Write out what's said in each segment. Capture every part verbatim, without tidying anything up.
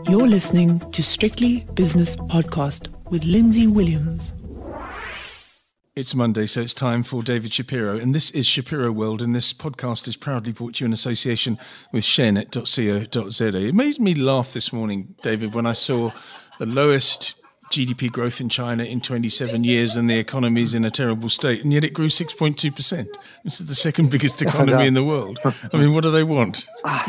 You're listening to Strictly Business Podcast with Lindsay Williams. It's Monday, so it's time for David Shapiro, and this is Shapiro World, and this podcast is proudly brought to you in association with sharenet dot co dot z a. It made me laugh this morning, David, when I saw the lowest G D P growth in China in twenty-seven years and the economy's in a terrible state, and yet it grew six point two percent. This is the second biggest economy in the world. I mean, what do they want?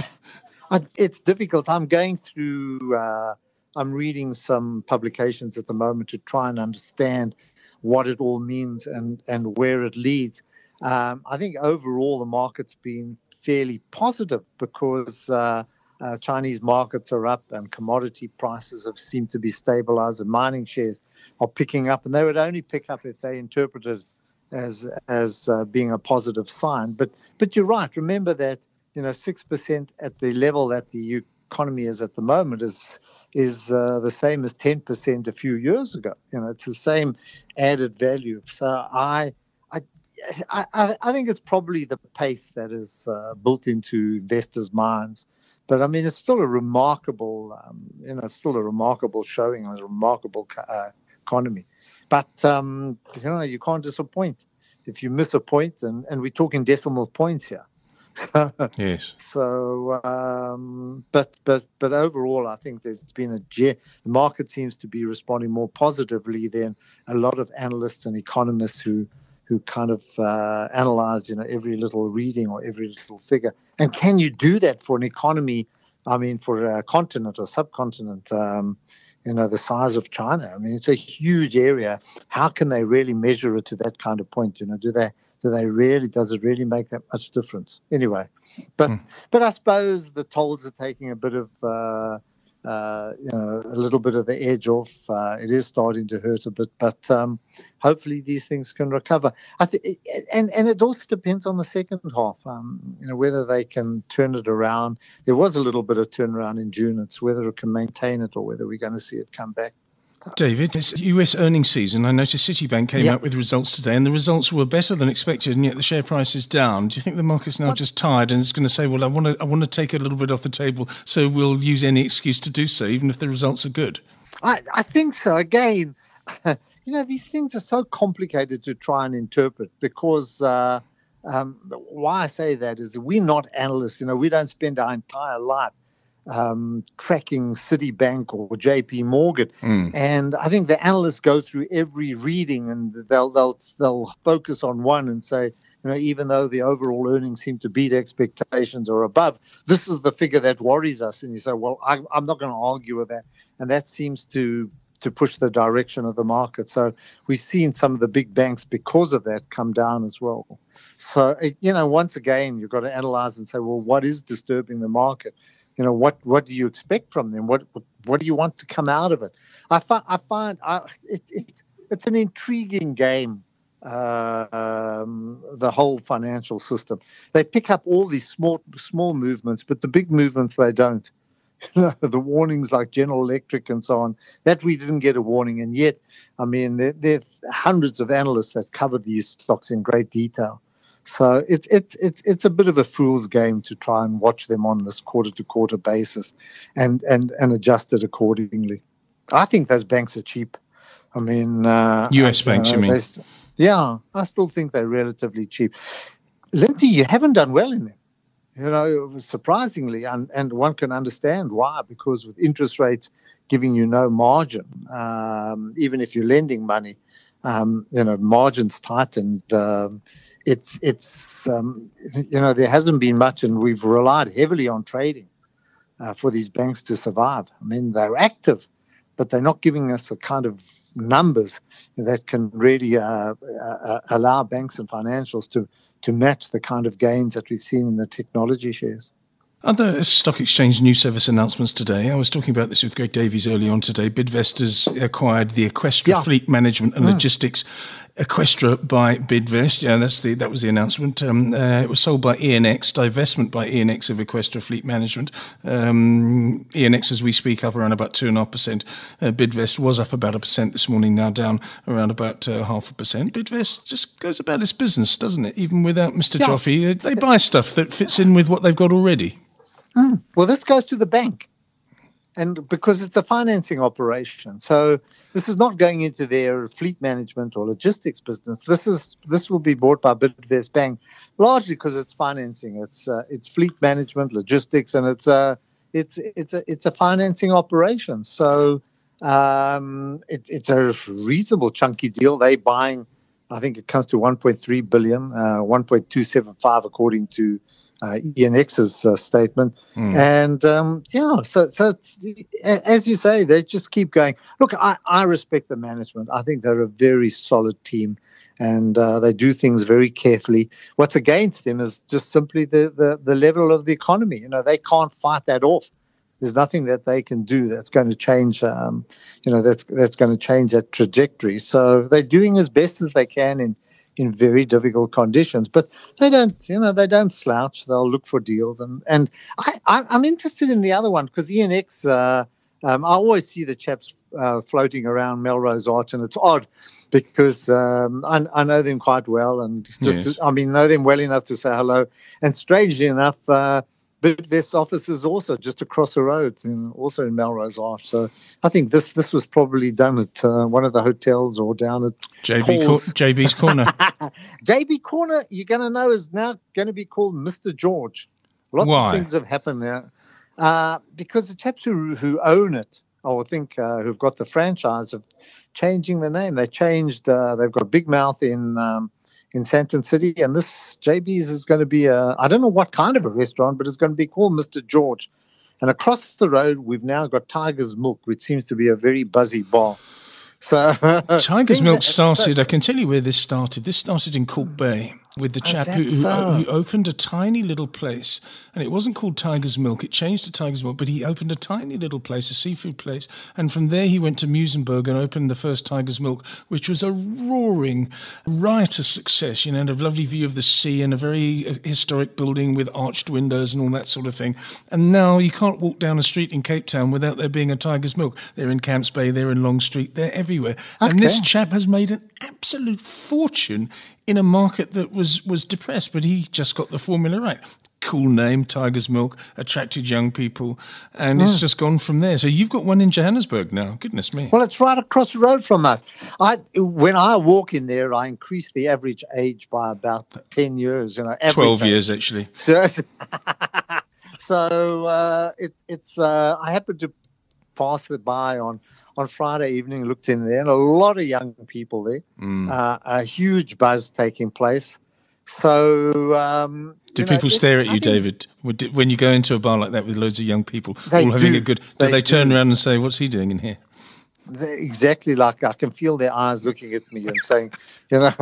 It's difficult. I'm going through, uh, I'm reading some publications at the moment to try and understand what it all means and, and where it leads. Um, I think overall the market's been fairly positive because uh, uh, Chinese markets are up and commodity prices have seemed to be stabilized and mining shares are picking up. And they would only pick up if they interpreted it as as uh, being a positive sign. But but you're right. Remember that, you know, six percent at the level that the economy is at the moment is is uh, the same as ten percent a few years ago. You know, it's the same added value. So I I I, I think it's probably the pace that is uh, built into investors' minds. But I mean, it's still a remarkable, um, you know, it's still a remarkable showing, a remarkable uh, economy. But um, you know, you can't disappoint if you miss a point, and, and we're talking decimal points here. Yes. So, um, but but but overall, I think there's been a the market seems to be responding more positively than a lot of analysts and economists who who kind of uh, analyze, you know, every little reading or every little figure. And can you do that for an economy? I mean, for a continent or subcontinent, um, you know, the size of China. I mean, it's a huge area. How can they really measure it to that kind of point? You know, do they do they really? Does it really make that much difference? Anyway, but mm. but I suppose the tolls are taking a bit of uh, uh, you know a little bit of the edge off. Uh, it is starting to hurt a bit, but um, hopefully these things can recover. I think, and and it also depends on the second half. Um, you know, whether they can turn it around. There was a little bit of turnaround in June. It's whether it can maintain it or whether we're going to see it come back. David, it's U S earnings season. I noticed Citibank came yeah. out with results today, and the results were better than expected, and yet the share price is down. Do you think the market's now what? just tired and it's going to say, well, I want to I want to take a little bit off the table, so we'll use any excuse to do so, even if the results are good? I, I think so. Again, you know, these things are so complicated to try and interpret because uh, um, why I say that is that we're not analysts. You know, we don't spend our entire life Um, tracking Citibank or J P Morgan, mm. and I think the analysts go through every reading and they'll they'll they'll focus on one and say, you know, even though the overall earnings seem to beat expectations or above, this is the figure that worries us. And you say, well, I, I'm not going to argue with that, and that seems to to push the direction of the market. So we've seen some of the big banks because of that come down as well. So you know, once again, you've got to analyze and say, well, what is disturbing the market? You know, what, what do you expect from them? What what do you want to come out of it? I find I find I, it, it's it's an intriguing game. Uh, um, the whole financial system. They pick up all these small small movements, but the big movements they don't. You know, the warnings like General Electric and so on, that we didn't get a warning, and yet, I mean, there, there are hundreds of analysts that cover these stocks in great detail. So it, it, it, it's a bit of a fool's game to try and watch them on this quarter-to-quarter basis and, and, and adjust it accordingly. I think those banks are cheap. I mean... Uh, U S I, banks, you, know, you mean? They, yeah, I still think they're relatively cheap. Lindsay, you haven't done well in them. You know, surprisingly, and, and one can understand why, because with interest rates giving you no margin, um, even if you're lending money, um, you know, margins tightened. Um, It's, it's um, you know, there hasn't been much, and we've relied heavily on trading uh, for these banks to survive. I mean, they're active, but they're not giving us a kind of numbers that can really uh, uh, allow banks and financials to, to match the kind of gains that we've seen in the technology shares. Other stock exchange news service announcements today. I was talking about this with Greg Davies early on today. Bidvest has acquired the Eqstra yeah. Fleet Management and mm. Logistics. Eqstra by Bidvest. Yeah, that's the that was the announcement. Um, uh, it was sold by E N X, divestment by E N X of Eqstra Fleet Management. Um, E N X, as we speak, up around about two and a half percent. Uh, Bidvest was up about a percent this morning, now down around about uh, half a percent. Bidvest just goes about its business, doesn't it? Even without Mister Yeah. Joffe, they buy stuff that fits in with what they've got already. Mm. Well, this goes to the bank. and because it's a financing operation. So this is not going into their fleet management or logistics business. This is this will be bought by Bidvest Bank, largely because it's financing. It's uh, it's fleet management, logistics, and it's a it's it's a it's a financing operation. So um, it, it's a reasonable chunky deal. They're buying, I think it comes to one point three billion, uh, one point two seven five according to Uh, E N X's uh, statement. Mm. And um, yeah, so so it's, as you say, they just keep going. Look, I, I respect the management. I think they're a very solid team, and uh, they do things very carefully. What's against them is just simply the, the, the level of the economy. You know, they can't fight that off. There's nothing that they can do that's going to change, um, you know, that's that's going to change that trajectory. So they're doing as best as they can in in very difficult conditions, but they don't, you know, they don't slouch. They'll look for deals, and and I, I I'm interested in the other one because E N X. Uh, um, I always see the chaps uh, floating around Melrose Arch, and it's odd because um, I, I know them quite well, and just Yes. I mean know them well enough to say hello. And strangely enough, uh, Bidvest office is also just across the road, in, also in Melrose Arch. So I think this this was probably done at uh, one of the hotels or down at J B Cor- J B's Corner. J B Corner, you're going to know, is now going to be called Mister George. Lots Why? of things have happened now. Uh, because the chaps who, who own it, or I think uh, who've got the franchise, of changing the name. They changed, uh, they've got Big Mouth in um, in Sandton City, and this J B's is going to be a, I don't know what kind of a restaurant, but it's going to be called Mister George. And across the road, we've now got Tiger's Milk, which seems to be a very buzzy bar. So Tiger's Milk started, I can tell you where this started. This started in Court Bay with the chap who, who, so? who opened a tiny little place. And it wasn't called Tiger's Milk. It changed to Tiger's Milk, but he opened a tiny little place, a seafood place. And from there he went to Musenberg and opened the first Tiger's Milk, which was a roaring, riotous success, you know, and a lovely view of the sea and a very historic building with arched windows and all that sort of thing. And now you can't walk down a street in Cape Town without there being a Tiger's Milk. They're in Camps Bay, they're in Long Street, they're everywhere. Okay. And this chap has made an absolute fortune in a market that was, was depressed, but he just got the formula right. Cool name, Tiger's Milk, attracted young people, and mm. it's just gone from there. So you've got one in Johannesburg now. Goodness me. Well, it's right across the road from us. I When I walk in there, I increase the average age by about ten years. You know, twelve age. years, actually. So, so uh, it, it's, uh, I happened to pass it by on on Friday evening, looked in there, and a lot of young people there, mm. uh, a huge buzz taking place. So, um, do you people know, stare it, at you, David, when you go into a bar like that with loads of young people, they all having do. a good? Do they, they turn do. around and say, "What's he doing in here?" They're exactly like I can feel their eyes looking at me and saying, you know.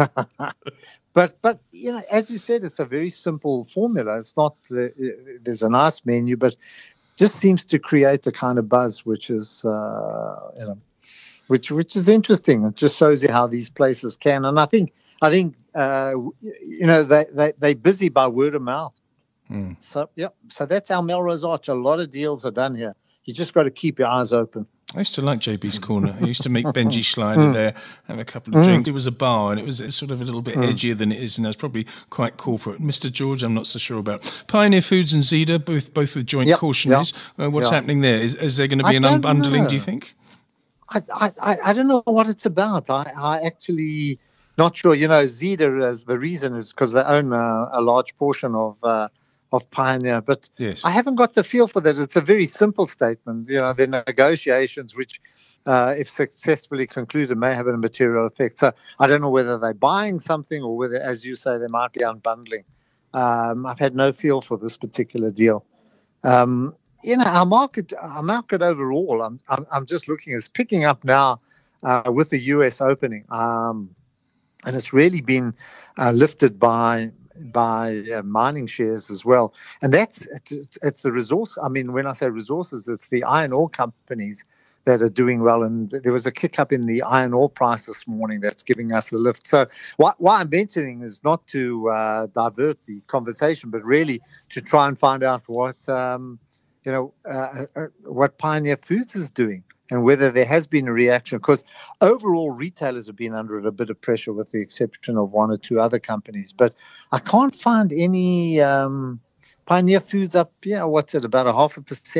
but but you know, as you said, it's a very simple formula. It's not the, there's a nice menu, but just seems to create the kind of buzz which is uh, you know, which which is interesting. It just shows you how these places can. And I think I think uh, you know they they they're busy by word of mouth. Mm. So yeah, so that's our Melrose Arch. A lot of deals are done here. You just got to keep your eyes open. I used to like J B's Corner. I used to meet Benji Schleider there, have a couple of drinks. It was a bar, and it was sort of a little bit edgier than it is, and it was probably quite corporate. Mister George, I'm not so sure about. Pioneer Foods and Zeda, both both with joint yep, cautionaries. Yep, uh, what's yep. happening there? Is, is there going to be I an unbundling, do you think? I, I, I don't know what it's about. I, I actually not sure. You know, Zeda, as the reason is because they own a, a large portion of uh, of Pioneer, but yes. I haven't got the feel for that. It's a very simple statement. You know, the negotiations, which uh, if successfully concluded, may have a material effect. So I don't know whether they're buying something or whether, as you say, they might be unbundling. Um, I've had no feel for this particular deal. Um, you know, our market, our market overall, I'm, I'm, I'm just looking, is picking up now uh, with the U S opening, um, and it's really been uh, lifted by. by uh, mining shares as well. And that's, it's, it's the resource. I mean, when I say resources, it's the iron ore companies that are doing well. And there was a kick up in the iron ore price this morning that's giving us the lift. So what, what I'm mentioning is not to uh, divert the conversation, but really to try and find out what, um, you know, uh, uh, what Pioneer Foods is doing. And whether there has been a reaction, because overall retailers have been under a bit of pressure with the exception of one or two other companies. But I can't find any um, Pioneer Foods up, yeah, what's it, about a half a percent.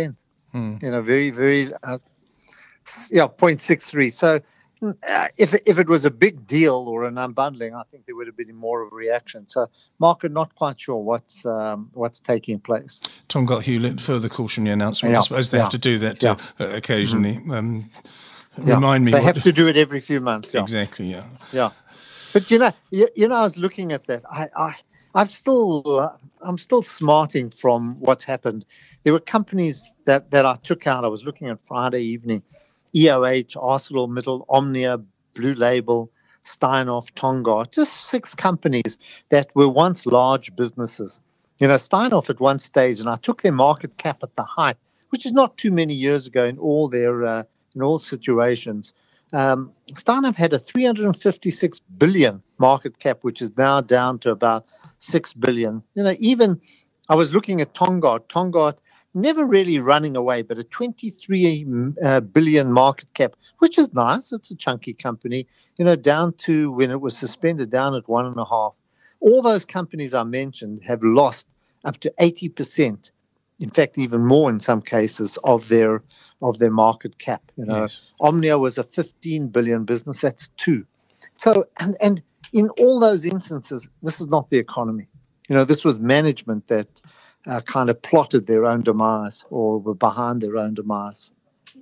Mm. You know, very, very, uh, yeah, zero point six three. So uh, if, if it was a big deal or an unbundling, I think there would have been more of a reaction. So market not quite sure what's um, what's taking place. Tongaat Hewlett, further cautionary announcement. Yeah, I suppose they yeah, have to do that yeah. uh, occasionally. Mm. Um, yeah. Remind me. They what have to do it every few months. Yeah. Exactly, yeah. Yeah. But, you know, you, you know, I was looking at that. I, I, I'm still, uh, I'm still smarting from what's happened. There were companies that, that I took out. I was looking at Friday evening, E O H, ArcelorMittal, Omnia, Blue Label, Steinhoff, Tongaat, just six companies that were once large businesses. You know, Steinhoff at one stage, and I took their market cap at the height, which is not too many years ago in all their, uh, in all situations. Um, Steinhoff had a three hundred fifty-six billion market cap, which is now down to about six billion. You know, even I was looking at Tongaat. Tongaat never really running away, but a twenty-three uh, billion market cap, which is nice. It's a chunky company, you know, down to when it was suspended down at one and a half. All those companies I mentioned have lost up to eighty percent. In fact, even more in some cases of their of their market cap. You know, Yes. Omnia was a fifteen billion business. That's two. So, and and in all those instances, this is not the economy. You know, this was management that uh, kind of plotted their own demise or were behind their own demise.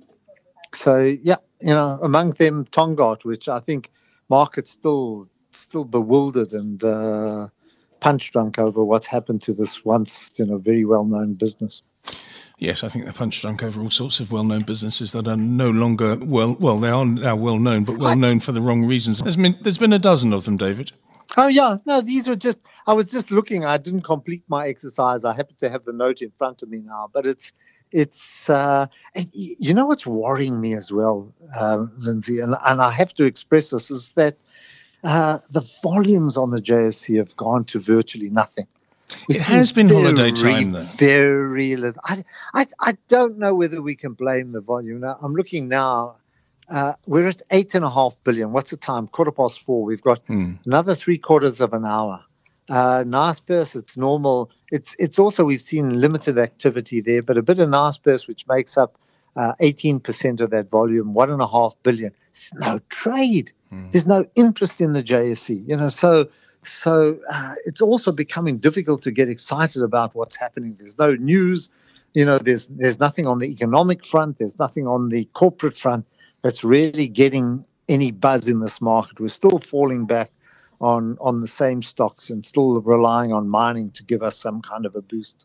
So, yeah, you know, among them, Tongaat, which I think market's still still bewildered and uh, punch drunk over what's happened to this once, you know, very well-known business. Yes, I think they're punch drunk over all sorts of well-known businesses that are no longer well. Well, they are now well-known, but well-known for the wrong reasons. There's been there's been a dozen of them, David. Oh yeah, no, these were just. I was just looking. I didn't complete my exercise. I happen to have the note in front of me now, but it's it's. Uh, and you know what's worrying me as well, uh, Lindsay, and and I have to express this is that uh, the volumes on the J S C have gone to virtually nothing. It has been very, holiday time, though. Very little. I, I, I don't know whether we can blame the volume. Now, I'm looking now. Uh, we're at eight and a half billion. What's the time? Quarter past four. We've got Hmm. another three quarters of an hour. Uh, Naspers, it's normal. It's it's also we've seen limited activity there, but a bit of Naspers, which makes up uh, eighteen percent of that volume, one and a half billion. There's no trade. Hmm. There's no interest in the J S C. You know, so. So uh, it's also becoming difficult to get excited about what's happening. There's no news, you know. There's there's nothing on the economic front. There's nothing on the corporate front that's really getting any buzz in this market. We're still falling back on on the same stocks and still relying on mining to give us some kind of a boost.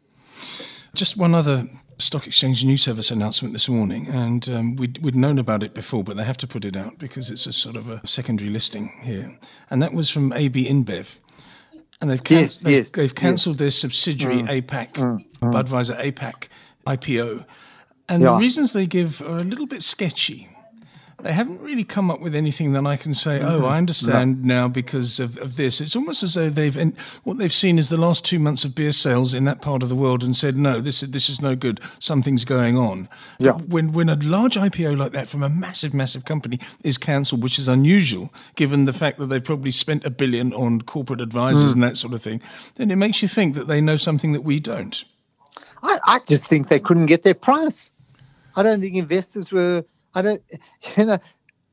Just one other stock exchange news service announcement this morning, and um, we'd, we'd known about it before, but they have to put it out because it's a sort of a secondary listing here. And that was from A B InBev. And they've, can- Yes, they've, yes, they've cancelled yes. their subsidiary APAC, mm, Budweiser APAC I P O. And Yeah. the reasons they give are a little bit sketchy. They haven't really come up with anything that I can say, oh, I understand now because of, of this. It's almost as though they've and what they've seen is the last two months of beer sales in that part of the world and said, no, this, this is no good. Something's going on. Yeah. But when, when a large I P O like that from a massive, massive company is cancelled, which is unusual, given the fact that they've probably spent a billion on corporate advisors Mm. and that sort of thing, then it makes you think that they know something that we don't. I, I just think they couldn't get their price. I don't think investors were. I don't. You know,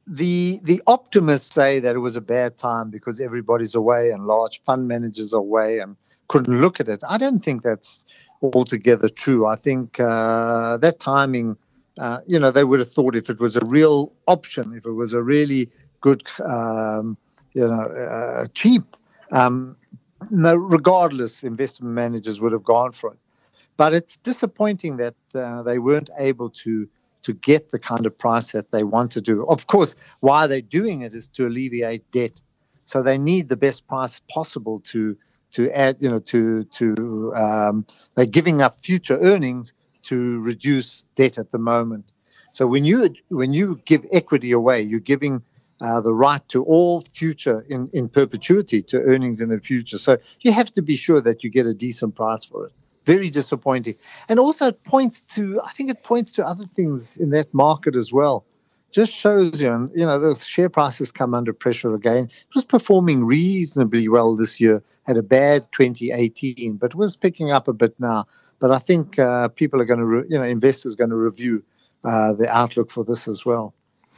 the the optimists say that it was a bad time because everybody's away and large fund managers are away and couldn't look at it. I don't think that's altogether true. I think uh, that timing, uh, you know, they would have thought if it was a real option, if it was a really good, um, you know, uh, cheap, um, no, regardless, investment managers would have gone for it. But it's disappointing that uh, they weren't able to to get the kind of price that they want to do. Of course, why they're doing it is to alleviate debt. So they need the best price possible to to add, you know, to to um, they're giving up future earnings to reduce debt at the moment. So when you when you give equity away, you're giving uh, the right to all future in, in perpetuity to earnings in the future. So you have to be sure that you get a decent price for it. Very disappointing. And also it points to, I think it points to other things in that market as well. Just shows you, you know, the share prices come under pressure again. It was performing reasonably well this year, had a bad twenty eighteen, but was picking up a bit now. but I think uh, people are going to, re- you know, investors are going to review uh, the outlook for this as well.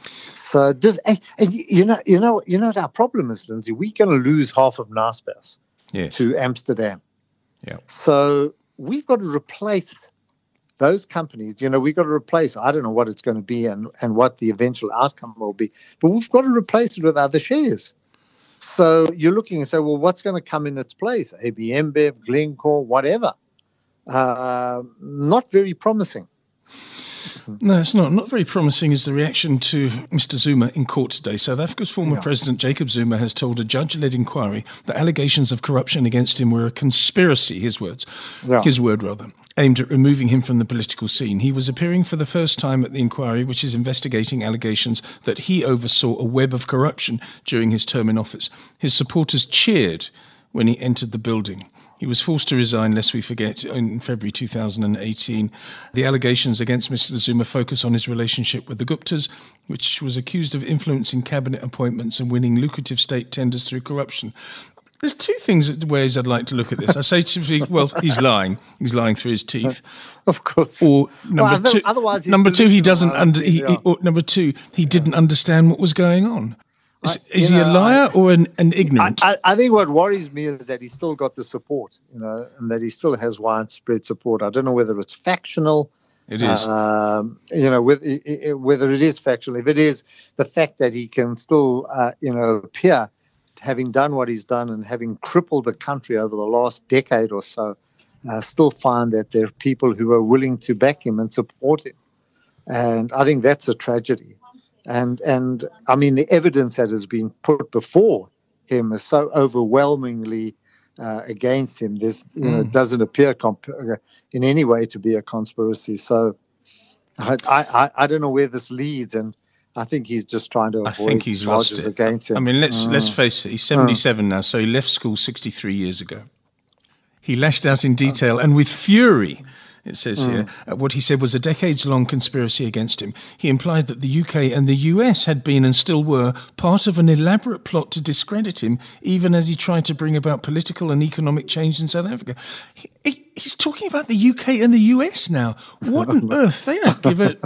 So does and you know you know you know what our problem is, Lindsay? We're going to lose half of Naspers yes. to Amsterdam. Yeah. So we've got to replace those companies. You know, we've got to replace. I don't know what it's going to be and and what the eventual outcome will be, but we've got to replace it with other shares. So you're looking and say, well, what's going to come in its place? A B M Bev, Glencore, whatever. Uh, not very promising. No, it's not. Not very promising is the reaction to Mister Zuma in court today. South Africa's former Yeah. president, Jacob Zuma, has told a judge-led inquiry that allegations of corruption against him were a conspiracy, his words, Yeah. his word rather, aimed at removing him from the political scene. He was appearing for the first time at the inquiry, which is investigating allegations that he oversaw a web of corruption during his term in office. His supporters cheered when he entered the building. He was forced to resign, lest we forget, in February two thousand eighteen. The allegations against Mister Zuma focus on his relationship with the Guptas, which was accused of influencing cabinet appointments and winning lucrative state tenders through corruption. There's two things, ways I'd like to look at this. I say to well, he's lying. He's lying through his teeth. Of course. Or number Well, two, otherwise he's number two, he delusional, doesn't I under. think, He, yeah. he, or number two, he didn't understand what was going on. Is, I- is you he a know, liar I- or an, an I, ignorant? I, I think what worries me is that he's still got the support, you know, and that he still has widespread support. I don't know whether it's factional. It is. Um, you know, with, i- i- whether it is factual. If it is, the fact that he can still, uh, you know, appear, having done what he's done and having crippled the country over the last decade or so, uh, still find that there are people who are willing to back him and support him. And I think that's a tragedy. And, and I mean, the evidence that has been put before him is so overwhelmingly uh, against him. There's, you know, it doesn't appear comp- in any way to be a conspiracy. So I, I, I don't know where this leads, and I think he's just trying to avoid I think he's charges lost it. against him. I mean, let's Mm. let's face it. He's seventy-seven now, so he left school sixty-three years ago. He lashed out in detail and with fury, it says here, at what he said was a decades-long conspiracy against him. He implied that the U K and the U S had been and still were part of an elaborate plot to discredit him, even as he tried to bring about political and economic change in South Africa. He, he, he's talking about the U K and the U S now. What on earth? They don't give a...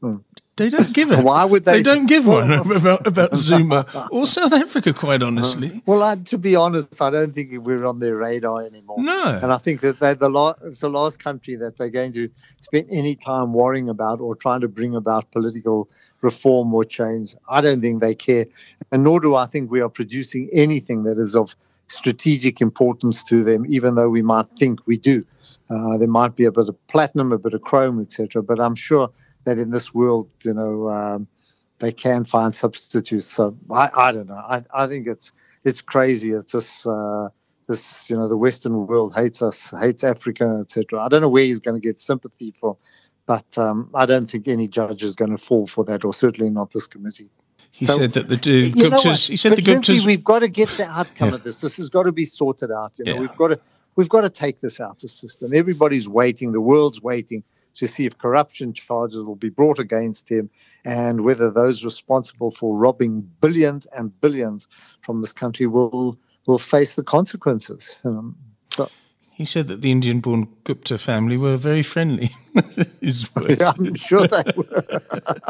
They don't give a... Why would they- They don't give one about, about Zuma or South Africa, quite honestly. Well, I, to be honest, I don't think we're on their radar anymore. No. And I think that they're the la- it's the last country that they're going to spend any time worrying about or trying to bring about political reform or change. I don't think they care. And nor do I think we are producing anything that is of strategic importance to them, even though we might think we do. Uh, there might be a bit of platinum, a bit of chrome, et cetera. But I'm sure that in this world, you know, um, they can find substitutes. So I, I don't know. I, I think it's it's crazy. It's just uh, this, you know, the Western world hates us, hates Africa, et cetera. I don't know where he's going to get sympathy from, but um, I don't think any judge is going to fall for that, or certainly not this committee. He So, said that the uh, You know what? Guptas... He said But the Lindsay, Guptas... we've got to get the outcome Yeah. of this. This has got to be sorted out. You know, Yeah. we've got to we've got to take this out of the system. Everybody's waiting. The world's waiting to see if corruption charges will be brought against him, and whether those responsible for robbing billions and billions from this country will will face the consequences. Um, so He said that the Indian-born Gupta family were very friendly. His words. yeah, I'm sure they were.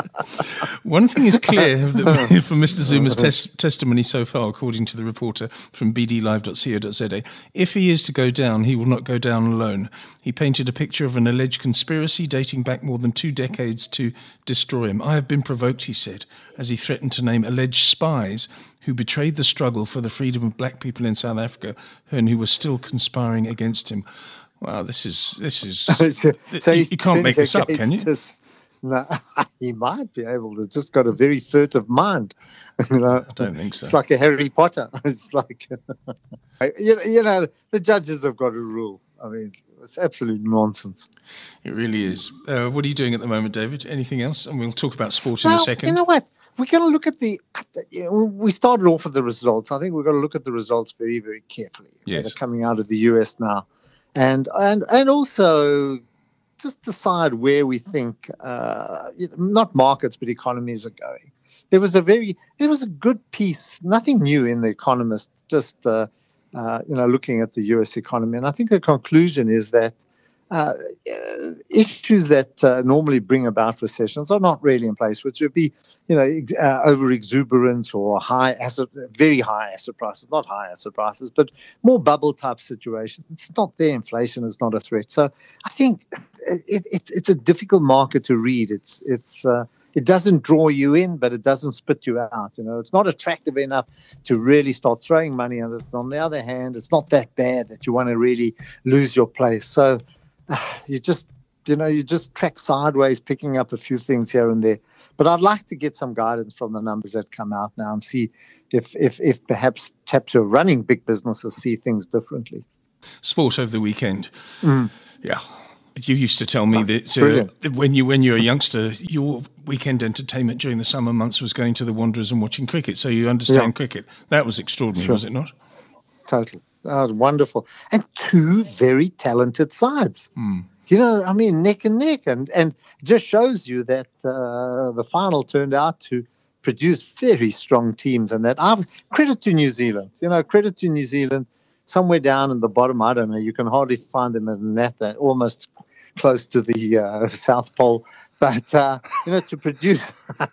One thing is clear that from Mister Zuma's tes- testimony so far, according to the reporter from b d live dot co dot z a, if he is to go down, he will not go down alone. He painted a picture of an alleged conspiracy dating back more than two decades to destroy him. I have been provoked, he said, as he threatened to name alleged spies who betrayed the struggle for the freedom of black people in South Africa and who were still conspiring against him. Wow, this is this is so, so you, he's you can't make this up, against can you? This. No, he might be able to. Just got a very furtive mind. You know, I don't think so. It's like a Harry Potter. It's like, you know, you know, the judges have got a rule. I mean, it's absolute nonsense. It really is. Uh, what are you doing at the moment, David? Anything else? And we'll talk about sport in a Well, second. you know what? We're going to look at the, at the you know, we started off with the results. I think we've got to look at the results very, very carefully Yes. that are coming out of the U S now. And, and, and also just decide where we think, uh, you know, not markets, but economies are going. There was a very, there was a good piece, nothing new in The Economist, just, uh, uh, you know, looking at the U S economy. And I think the conclusion is that uh, issues that uh, normally bring about recessions are not really in place, which would be, you know, ex- uh, over exuberance or high asset, very high asset prices, not high asset prices, but more bubble type situations. It's not there. Inflation is not a threat. So I think it, it, it's a difficult market to read. It's it's uh, it doesn't draw you in, but it doesn't spit you out. You know, it's not attractive enough to really start throwing money at it. On the other hand, it's not that bad that you want to really lose your place. So uh, you just, you know, you just track sideways, picking up a few things here and there. But I'd like to get some guidance from the numbers that come out now and see if if, if perhaps perhaps you're running big businesses see things differently. Sport over the weekend. Mm. Yeah. You used to tell me that uh, when you when you were a youngster, your weekend entertainment during the summer months was going to the Wanderers and watching cricket. So you understand yeah. cricket. That was extraordinary, sure. was it not? Totally. That was wonderful. And two very talented sides. Mm. You know, I mean, neck and neck. And, and it just shows you that uh, the final turned out to produce very strong teams. And that I've credit to New Zealand. You know, credit to New Zealand. Somewhere down in the bottom, I don't know, you can hardly find them in that, they're almost close to the uh, South Pole. But, uh, you know, to produce...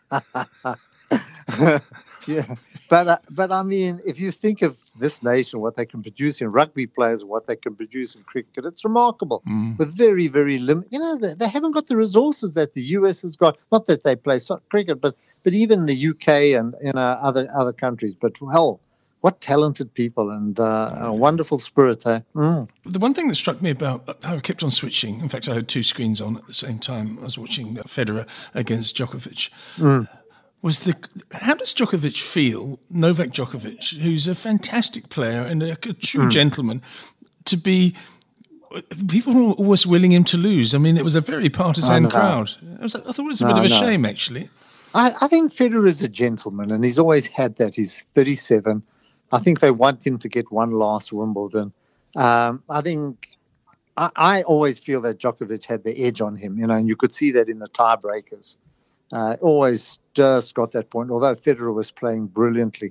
yeah. But, uh, but I mean, if you think of this nation, what they can produce in rugby players, what they can produce in cricket, it's remarkable. Mm. With very, very limited... You know, they, they haven't got the resources that the U S has got. Not that they play so- cricket, but but even the U K and, you know, other, other countries. But, well... What talented people and uh, a wonderful spirit. Eh? Mm. The one thing that struck me about how I kept on switching, in fact, I had two screens on at the same time. I was watching Federer against Djokovic. Mm. Was the how does Djokovic feel, Novak Djokovic, who's a fantastic player and a, a true mm. gentleman, to be... People were always willing him to lose. I mean, it was a very partisan crowd. I, was, I thought it was a no, bit of a no. shame, actually. I, I think Federer is a gentleman, and he's always had that. He's thirty-seven. I think they want him to get one last Wimbledon. Um, I think I, I always feel that Djokovic had the edge on him, you know, and you could see that in the tiebreakers. Uh, always just got that point, although Federer was playing brilliantly.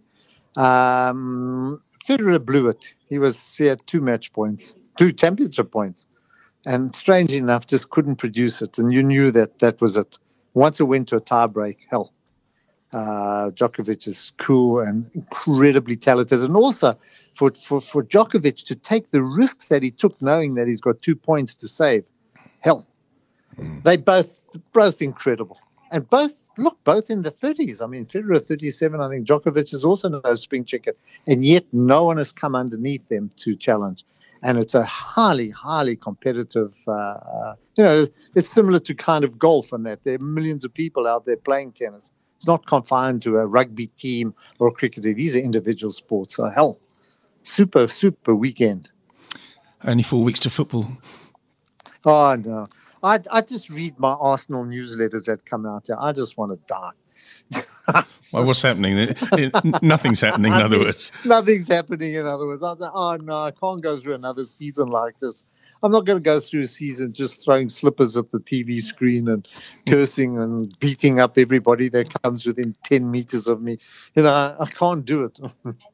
Um, Federer blew it. He was he had two match points, two championship points, and strangely enough, just couldn't produce it. And you knew that that was it. Once it went to a tiebreak, hell. Uh, Djokovic is cool and incredibly talented. And also for, for, for Djokovic to take the risks that he took knowing that he's got two points to save. Hell, mm. they both both incredible. And both, look, both in the thirties. I mean, Federer thirty-seven, I think Djokovic is also no spring chicken. And yet no one has come underneath them to challenge. And it's a highly, highly competitive, uh, uh, you know, it's similar to kind of golf and that. There are millions of people out there playing tennis. It's not confined to a rugby team or a cricketer. These are individual sports. So, hell, super, super weekend. Only four weeks to football. Oh, no. I, I just read my Arsenal newsletters that come out there. I just want to die. Well, what's happening? Nothing's happening, in other words. Nothing's happening, in other words. I was like, oh, no, I can't go through another season like this. I'm not going to go through a season just throwing slippers at the T V screen and cursing and beating up everybody that comes within ten meters of me. You know, I, I can't do it.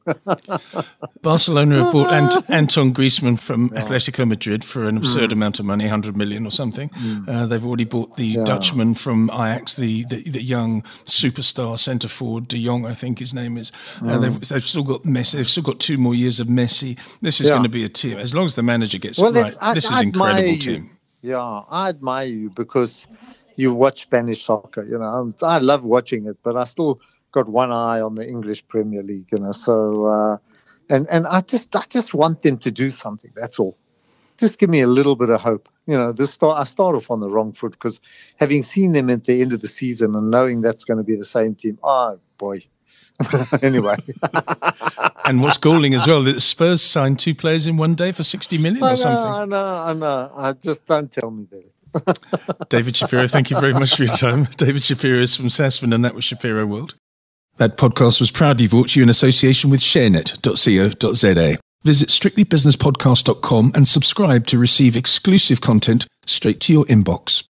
Barcelona have bought Ant- Anton Griezmann from yeah. Atletico Madrid for an absurd mm. amount of money, one hundred million or something. Mm. Uh, they've already bought the yeah. Dutchman from Ajax, the, the, the young superstar centre forward, De Jong, I think his name is. Mm. Uh, they've, they've still got Messi. They've still got two more years of Messi. This is yeah. going to be a team. As long as the manager gets well, it right, I, this is an incredible you. team. Yeah, I admire you because you watch Spanish soccer. You know, I love watching it, but I still got one eye on the English Premier League. You know, so uh, and and I just I just want them to do something. That's all. Just give me a little bit of hope. You know, this start I start off on the wrong foot because having seen them at the end of the season and knowing that's going to be the same team. Oh boy. Anyway. And what's galling as well, that Spurs signed two players in one day for sixty million I or know, something. I know, I know. I just don't tell me that. David Shapiro, thank you very much for your time. David Shapiro is from Sasfin, and that was Shapiro World. That podcast was proudly brought to you in association with sharenet dot co dot za. Visit strictly business podcast dot com and subscribe to receive exclusive content straight to your inbox.